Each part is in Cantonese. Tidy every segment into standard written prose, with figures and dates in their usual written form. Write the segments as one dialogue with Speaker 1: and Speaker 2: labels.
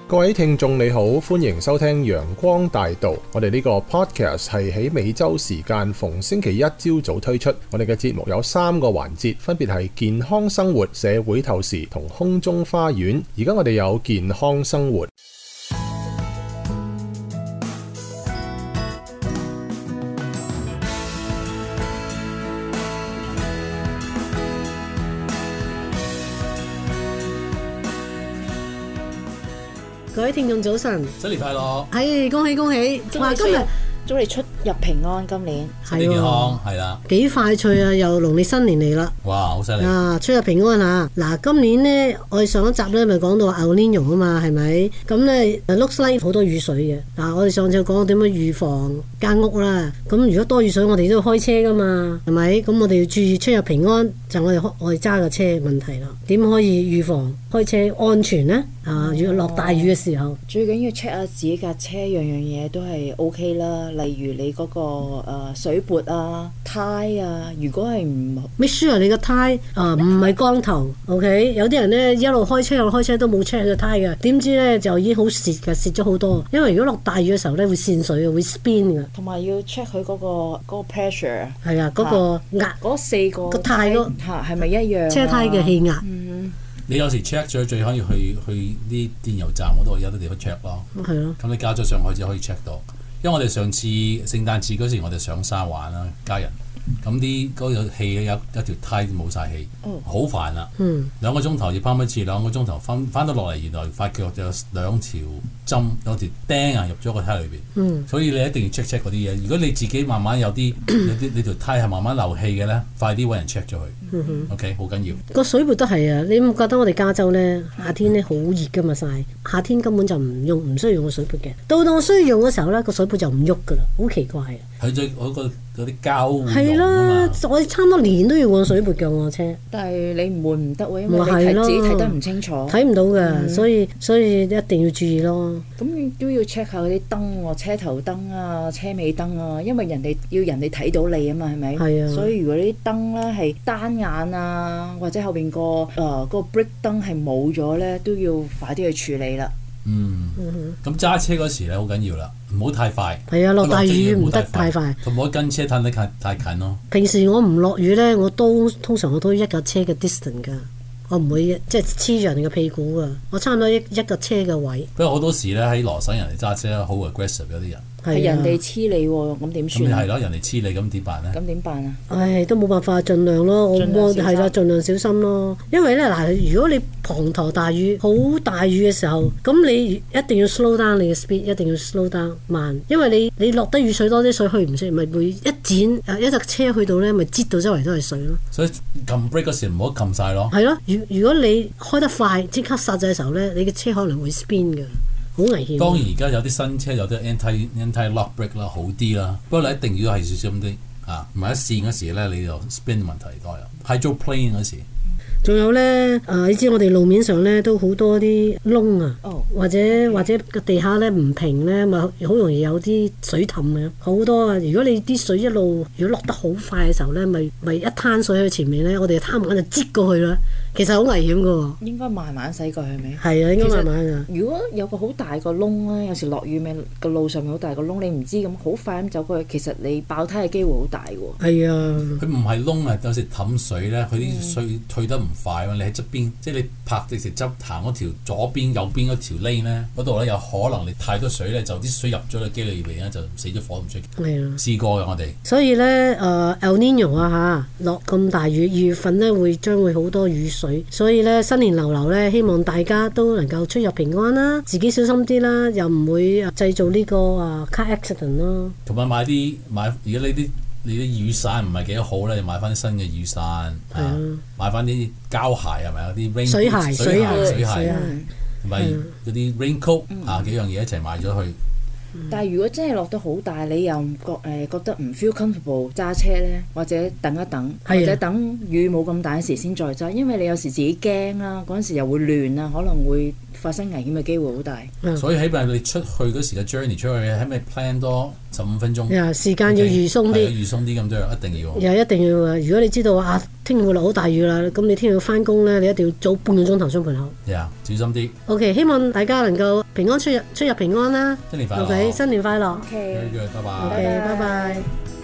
Speaker 1: 各位聽眾你好，歡迎收聽陽光大道。我哋呢個 podcast 係喺美洲時間逢星期一朝早推出。我哋嘅節目有3個環節，分別係健康生活、社會透視同空中花園。而家我哋有健康生活。
Speaker 2: 各位聽眾早晨，
Speaker 3: 新年快樂！
Speaker 2: 係恭喜恭喜！哇，今日
Speaker 4: 祝你出入平安，今年
Speaker 3: 身體健康係啦，
Speaker 2: 幾快脆啊！又農曆新年嚟啦，
Speaker 3: 哇，好犀利
Speaker 2: 啊！出入平安啊！嗱，今年呢，我哋上一集咧咪講到 El Niño 啊嘛，係咪？咁咧 looks like 好多雨水嘅。嗱，我哋上次講點樣預防間屋啦。咁如果多雨水，我哋都要開車噶嘛，係咪？咁我哋要注意出入平安，就我哋揸嘅車問題啦。點可以預防開車安全呢？啊！如果落大雨嘅時候，
Speaker 4: 最緊要 check 下自己架車，樣樣嘢都係 OK 啦。例如你嗰個水撥啊、胎啊，如果係唔
Speaker 2: make sure 你個胎唔係光頭 ，OK？ 有啲人咧一路開車都冇 check 個胎嘅，點知咧就已經好蝕嘅，蝕咗好多。因為如果落大雨嘅時候咧，會跣水嘅，會 spin 嘅。
Speaker 4: 同埋要 check 佢嗰個 pressure。
Speaker 2: 係啊，嗰個壓
Speaker 4: 嗰4個
Speaker 2: 個胎嗰
Speaker 4: 係咪一樣？
Speaker 2: 車胎嘅氣壓。
Speaker 3: 你有時 check 咗最可以去啲電油站嗰度有啲地方 check 咯。
Speaker 2: 係咯。
Speaker 3: 咁你加咗上去就可以 check 到。因為我哋上次聖誕節嗰時，我哋上山玩啦，家人。咁啲嗰個氣有一條胎冇晒氣，好煩啦。2個鐘頭要拋一次，2個鐘頭翻到落嚟，原來發覺有2條針、有條釘啊入咗個胎裏邊。所以你一定要 check 嗰啲嘢。如果你自己慢慢有啲你條胎係慢慢流氣嘅咧，快啲揾人 check 咗佢。OK， 好緊要。
Speaker 2: 個水撥都係啊！你唔覺得我哋加州咧夏天咧好熱噶嘛曬？夏天根本就唔需要用個水撥嘅。到我需要用嘅時候咧，個水撥就唔喐噶啦，好奇怪啊！
Speaker 3: 佢最嗰啲膠
Speaker 2: 係啦，我哋差唔多年都要換水撥嘅我車。
Speaker 4: 但係你唔換唔得喎，因為你自己睇得唔清楚，
Speaker 2: 睇唔到嘅，所以一定要注意咯。
Speaker 4: 咁都要 check 下嗰啲燈喎，車頭燈啊、車尾燈啊，因為人哋睇到你啊嘛，係咪？
Speaker 2: 係啊。所
Speaker 4: 以如果啲燈咧係單眼啊，或者後邊個 brake 燈係冇咗咧，都要快啲去處理啦。
Speaker 3: 咁揸車嗰時咧好緊要啦，唔好太快。
Speaker 2: 係啊，落大雨唔得太快，
Speaker 3: 同唔好跟車褪得太近咯。
Speaker 2: 平時我唔落雨咧，通常我都一架車嘅 distance 㗎，我唔會即係黐住人嘅屁股㗎，我差唔多一架車嘅位。
Speaker 3: 不過好多時咧喺羅省人哋揸車好 aggressive 有啲人。
Speaker 4: 係人哋黐你喎，咁點算？
Speaker 3: 咁係咯，人哋黐你，咁點辦咧？
Speaker 4: 咁點辦啊？
Speaker 2: 唉，都冇辦法，盡量咯。我係啦，盡量小心咯。因為咧嗱，如果你滂沱大雨、好大雨嘅時候，咁你一定要 slow down 你嘅 speed， 一定要 slow down 慢。因為你落得雨水多啲水去唔出，咪會一架車去到咧，咪擠到周圍都係水咯。
Speaker 3: 所以撳 brake 嗰時唔好撳晒咯。
Speaker 2: 係咯，如果你開得快，即刻剎掣嘅時候咧，你嘅車可能會 spin 㗎。好危險。
Speaker 3: 當然而家有啲新車有啲 anti lock brake 啦，好啲啦。不過你一定要係小心啲啊！唔係一線嗰時咧，你就 spin 問題多啦。hydroplane 嗰時。
Speaker 2: 仲有咧，你知我哋路面上咧都好多啲窿啊，或者個地下咧唔平咧，咪好容易有啲水氹嘅，好多啊！如果你啲水如果落得好快嘅時候咧，咪一灘水喺前面咧，我哋貪眼就擠過去啦。其實好危險㗎喎。應該
Speaker 4: 慢慢駛過去咪？
Speaker 2: 係啊，應該慢慢啊。
Speaker 4: 如果有個好大個窿咧，有時落雨咪個路上面好大個窿，你唔知咁好快咁走過去，其實你爆胎嘅機會好大喎。
Speaker 2: 係啊。佢
Speaker 3: 唔係窿啊，有時氹水咧，佢啲水退得唔快喎。你喺側邊，即係你拍直直執行嗰條左邊右邊嗰條 lane 咧，嗰度咧有可能你太多水咧，就啲水入咗個機裏邊咧，就死咗火唔出奇。
Speaker 2: 係啊。
Speaker 3: 試過嘅我哋。
Speaker 2: 所以咧El Niño 啊嚇，落咁大雨，2月份咧將會好多雨水。所以咧新年流流咧，希望大家都能夠出入平安啦，自己小心啲啦，又唔會製造呢個car accident 咯。
Speaker 3: 同埋如果你啲雨傘唔係幾好咧，就買翻啲新嘅雨傘，買翻啲膠鞋係咪？有啲 rain 水鞋，同埋嗰啲 raincoat 幾樣嘢一齊買咗去。
Speaker 4: 但係如果真係落得好大，你又覺得唔 feel comfortable 揸車咧，或者等一等，或者等雨冇咁大時先再揸，因為你有時自己驚啦，嗰陣時又會亂啊，可能會發生危險嘅機會好大。
Speaker 3: 所以起碼你出去嗰時嘅 journey 出去，係咪 plan 多15分鐘？
Speaker 2: 時間要預鬆啲，
Speaker 3: 預鬆啲咁多，一定要。
Speaker 2: 又一定要啊！如果你知道聽日會落好大雨啦，咁你聽日要翻工咧，你一定要早半個鐘頭出門口。
Speaker 3: 小心啲。
Speaker 2: OK， 希望大家能夠平安出入平安啦。
Speaker 3: 新年快樂。
Speaker 2: OK， 新年快樂。
Speaker 3: Very good，拜拜。
Speaker 2: OK， 拜拜。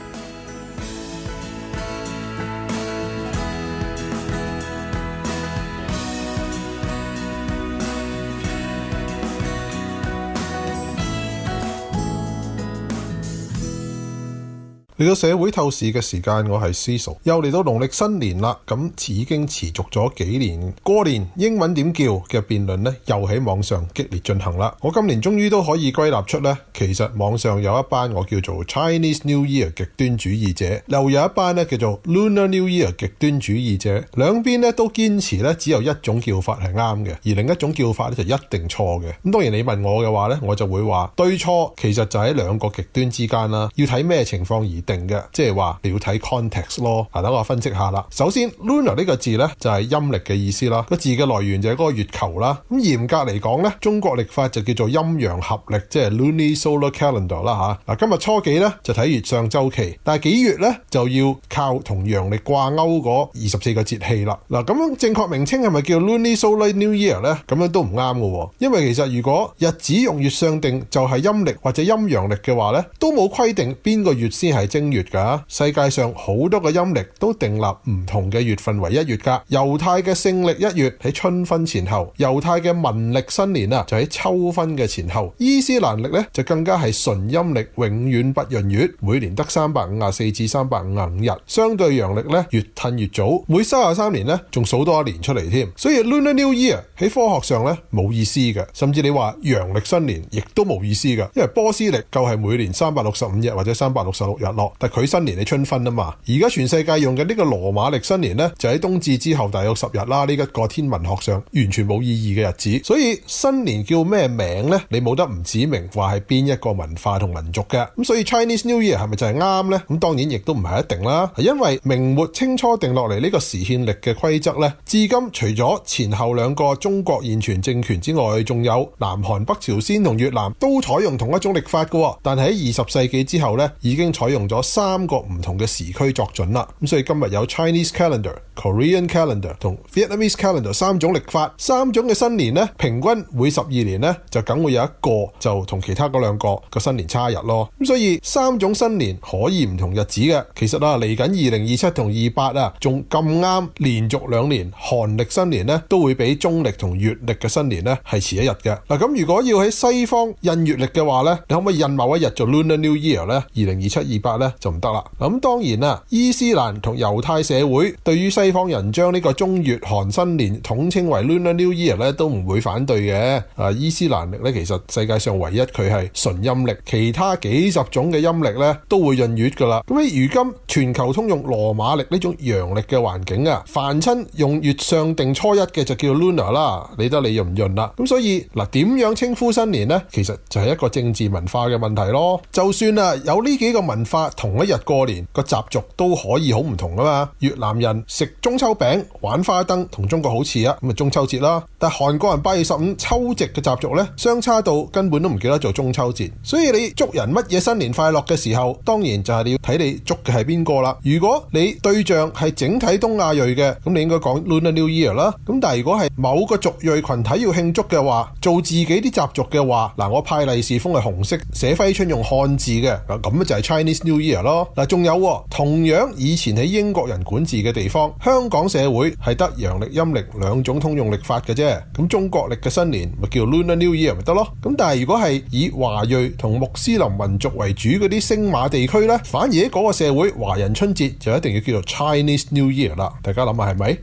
Speaker 1: 嚟到社會透視嘅時間，我係 Cecil， 又嚟到農曆新年啦。咁已經持續咗幾年，過年英文點叫嘅辯論呢，又喺網上激烈進行啦。我今年終於都可以歸納出呢，其實網上有一班我叫做 Chinese New Year 極端主義者，又有一班呢叫做 Lunar New Year 極端主義者，兩邊呢都堅持呢只有一種叫法係啱嘅，而另一種叫法呢就一定錯嘅。咁當然你問我嘅話呢，我就會話對錯其實就喺兩個極端之間啦，要睇咩情況而定嘅，即係話你要睇 context 咯。等我分析下啦。首先 Lunar 呢個字呢就係陰曆嘅意思啦，個字嘅來源就係嗰個月球啦。咁嚴格嚟講呢，中國曆法就叫做陰陽合曆，即係 Lunisolar Calendar 啦吓。今日初幾呢就睇月相周期，但係幾月呢就要靠同陽曆掛鈎嗰24個節氣啦。咁樣正確名稱係咪叫 Lunisolar New Year 呢？咁樣都唔啱嘅，因為其實如果日子用月相定就係陰曆或者陰陽曆嘅話呢，都冇規定邊個月先係正月㗎。世界上好多個陰曆都訂立唔同嘅月份為一月㗎。猶太嘅聖曆1月喺春分前後，猶太嘅民曆新年就喺秋分嘅前後。伊斯蘭曆呢就更加係純陰曆，永遠不閏月，每年得354至355日。相對陽曆呢越褪越早，每33年呢仲數多一年出嚟添。所以 Lunar New Year 喺科學上呢冇意思嘅，甚至你話陽曆新年亦都冇意思㗎，因為波斯曆夠係每年365日或者366日咯，但佢新年係春分啊嘛。而家全世界用嘅呢個羅馬曆新年呢，就喺冬至之後大約10日啦。呢一個天文學上完全冇意義嘅日子，所以新年叫咩名呢？你冇得唔指明話係邊一個文化同民族嘅。咁所以 Chinese New Year 係咪就係啱呢？咁當然亦都唔係一定啦，係因為明末清初定落嚟呢個時憲曆嘅規則呢，至今除咗前後兩個中國現存政權之外，仲有南韓、北朝鮮同越南都採用同一種曆法嘅。但係喺20世紀之後呢，已經採用咗3個唔同嘅時區作準啦。咁所以今日有 Chinese Calendar、Korean Calendar 同 Vietnamese Calendar 3種曆法，3種嘅新年呢，平均每12年呢就梗會有一個就同其他嗰兩個個新年差日咯。咁所以3種新年可以唔同日子嘅。其實嚟緊2027同28仲咁啱連續2年韓曆新年呢都會比中曆同月曆嘅新年呢係遲一日嘅。咁如果要喺西方印月曆嘅話呢，你可唔可以印某一日做 Lunar New Year 呢？2027-28呢就唔得啦。咁當然啦，伊斯蘭同猶太社會對於西方人將呢個中月韓新年統稱為 Lunar New Year 咧都唔會反對嘅。伊斯蘭曆咧其實世界上唯一佢係純陰曆，其他幾十種嘅陰曆咧都會閏月噶啦。咁喺如今全球通用羅馬曆呢種陽曆嘅環境凡親用月相定初一嘅就叫 Lunar 啦，理得你閏唔閏啦。咁所以點樣稱呼新年呢？其實就係一個政治文化嘅問題咯。就算有呢幾個文化同一日過年，個習俗都可以好唔同噶嘛。越南人食中秋餅玩花燈同中國好似咁咪中秋節啦。但韓國人8月15秋夕嘅習俗呢，相差到根本都唔記得做中秋節。所以你祝人乜嘢新年快樂嘅時候，當然就係你要睇你祝嘅係邊個啦。如果你對象係整體東亞裔嘅，咁你應該講 Lunar New Year 啦。咁但係如果係某個族裔群體要慶祝嘅話，做自己啲習俗嘅話，我派利是封係紅色，寫揮春用漢字嘅，咁就係 Chinese New Year 咯。仲有同樣以前喺英國人管治嘅地方，香港社會係得陽曆陰曆2種通用曆法嘅啫。咁中國曆嘅新年咪叫 Lunar New Year 咪得咯。咁但係如果係以華裔同穆斯林民族為主嗰啲星馬地區呢，反而喺嗰個社會華人春節就一定要叫做 Chinese New Year 啦。大家諗下係咪？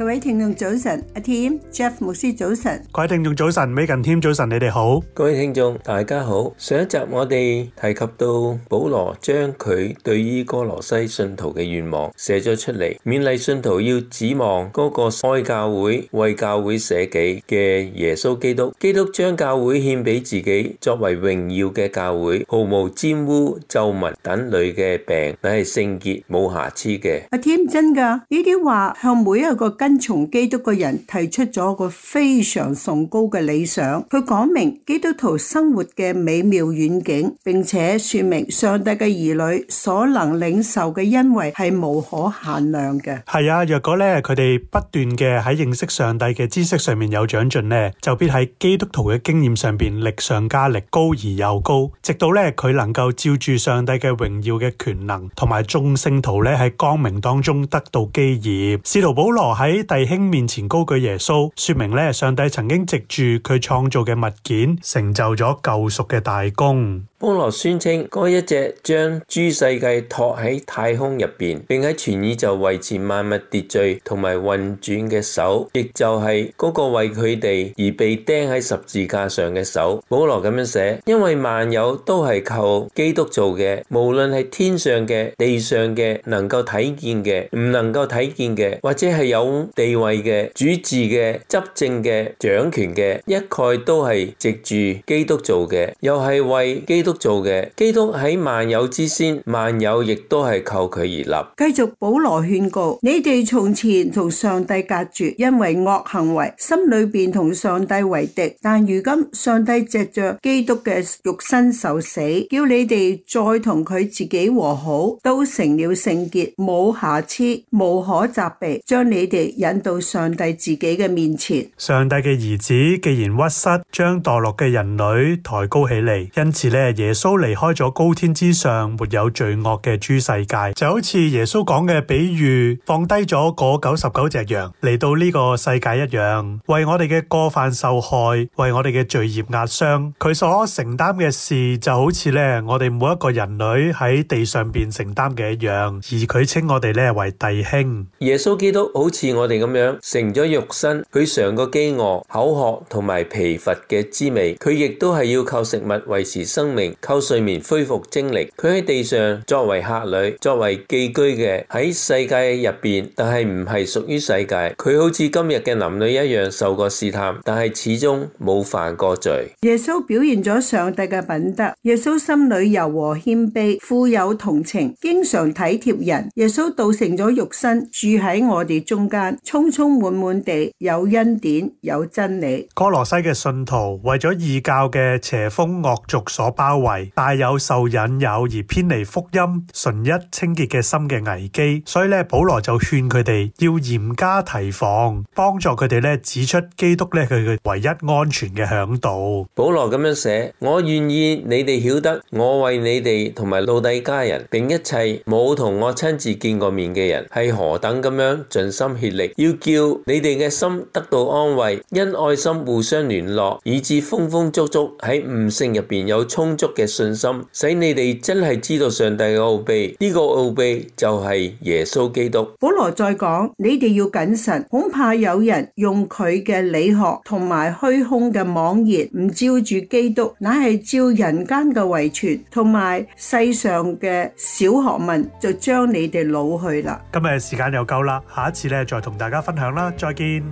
Speaker 5: 各位聽眾早晨，阿 Tim、Jeff 牧師早晨，
Speaker 6: 各位聽眾早晨，Megan Tim早晨，你哋好。
Speaker 7: 各位聽眾大家好。上一集我哋提及到保羅將佢對於哥羅西信徒嘅願望寫咗出嚟，勉勵信徒要指望嗰個愛教會、為教會捨己嘅耶穌基督。基督將教會獻俾自己，作為榮耀嘅教會，毫無沾污、皺紋等類嘅病，乃係聖潔冇瑕疵嘅。
Speaker 5: 阿 Tim 真噶，呢啲話向每一個跟從基督嘅人提出咗個非常崇高嘅理想。佢講明基督徒生活嘅美妙遠景，並且說明上帝嘅兒女所能領受嘅恩惠係無可限量嘅。
Speaker 6: 係啊，若果咧佢哋不斷嘅喺認識上帝嘅知識上面有長進咧，就必喺基督徒嘅經驗上邊力上加力，高而又高，直到咧佢能夠照住上帝嘅榮耀嘅權能，同埋眾聖徒咧喺光明當中得到基業。使徒保羅喺弟兄面前高舉耶穌，說明咧上帝曾經藉住佢創造嘅物件，成就咗救贖嘅大功。
Speaker 7: 保羅宣稱嗰一隻將諸世界托喺太空入邊，並喺全宇宙維持萬物秩序同埋運轉嘅手，亦就係嗰個為佢哋而被釘喺十字架上嘅手。保羅咁樣寫，因為萬有都係靠基督做嘅，無論係天上嘅、地上嘅，能夠睇見嘅、唔能夠睇見嘅，或者係有地位嘅、主治嘅、執政嘅、掌權嘅，一概都係藉住基督做嘅，又係為基督做嘅。基督喺萬有之先，萬有亦都係靠佢而立。
Speaker 5: 繼續保羅勸告，你哋從前同上帝隔絕，因為惡行為，心裏邊同上帝為敵。但如今上帝藉着基督嘅肉身受死，叫你哋再同佢自己和好，都成了聖潔，冇瑕疵，無可責備，將你哋引到上帝自己嘅面前。
Speaker 6: 上帝嘅兒子既然屈膝，將墮落嘅人類抬高起嚟，因此咧耶穌離開咗高天之上沒有罪惡嘅諸世界，就好似耶穌講嘅比喻，放低咗嗰99隻羊嚟到呢個世界一樣，為我哋嘅過犯受害，為我哋嘅罪孽壓傷。佢所承擔嘅事就好似咧我哋每一個人類喺地上邊承擔嘅一樣，而佢稱我哋咧為弟兄。
Speaker 7: 耶穌基督好似我哋咁樣成咗肉身，佢嘗過飢餓、口渴同埋疲乏嘅滋味，佢亦都係要靠食物維持生命，靠睡眠恢復精力。佢喺地上作為客旅、作為寄居嘅喺世界入邊，但係唔係屬於世界。佢好似今日嘅男女一樣受過試探，但係始終冇犯過罪。
Speaker 5: 耶穌表現咗上帝嘅品德。耶穌心裏柔和謙卑，富有同情，經常體貼人。耶穌道成咗肉身，住喺我哋中間，充充滿滿地有恩典，有真理。
Speaker 6: 哥羅西嘅信徒為咗異教嘅邪風惡俗所包圍，大有受引誘而偏離福音純一清潔嘅心嘅危機，所以咧保羅就勸佢哋要嚴加提防，幫助佢哋咧指出基督咧佢嘅唯一安全嘅嚮導。
Speaker 7: 保羅咁樣寫，我願意你哋曉得，我為你哋同埋老底嘉人，並一切冇同我親自見過面嘅人，係何等咁樣盡心竭力，要叫你哋嘅心得到安慰，因愛心互相聯絡，以致豐豐足足喺悟性入邊有充足嘅信心，使你哋真係知道上帝嘅奧秘。呢個奧秘就係耶穌基督。
Speaker 5: 保羅再講，你哋要謹慎，恐怕有人用佢嘅理學同埋虛空嘅妄言，唔照住基督，乃係照人間嘅遺傳同埋世上嘅小學問，就將你哋擄去啦。
Speaker 6: 今日時間又夠啦，下一次咧再同大家分享啦，再見。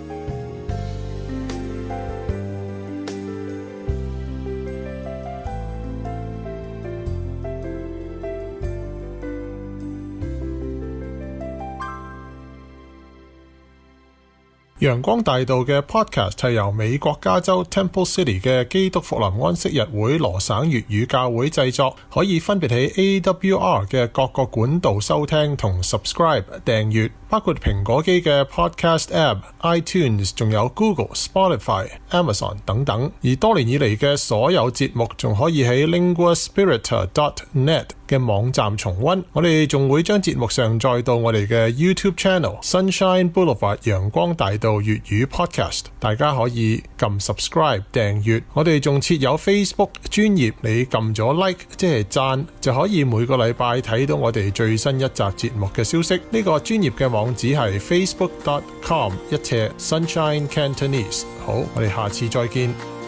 Speaker 1: 陽光大道嘅 podcast 係由美國加州 Temple City 嘅基督復臨安息日會羅省粵語教會製作，可以分別喺 AWR 嘅各個管道收聽同 subscribe 訂閱，包括蘋果機嘅 podcast app、iTunes， 仲有 Google、Spotify、Amazon 等等。而多年以嚟嘅所有節目仲可以喺 linguaspirit.net 嘅網站重溫。我哋仲會將節目上載到我哋嘅 YouTube Channel Sunshine Boulevard 陽光大道粵語 Podcast， 大家可以撳 subscribe 訂閱。我哋仲設有 Facebook 專頁，你撳咗 like 即係讚，就可以每個禮拜睇到我哋最新一集節目嘅消息。呢個專頁嘅網網址係 facebook.com/Sunshine Cantonese。好，我哋下次再見。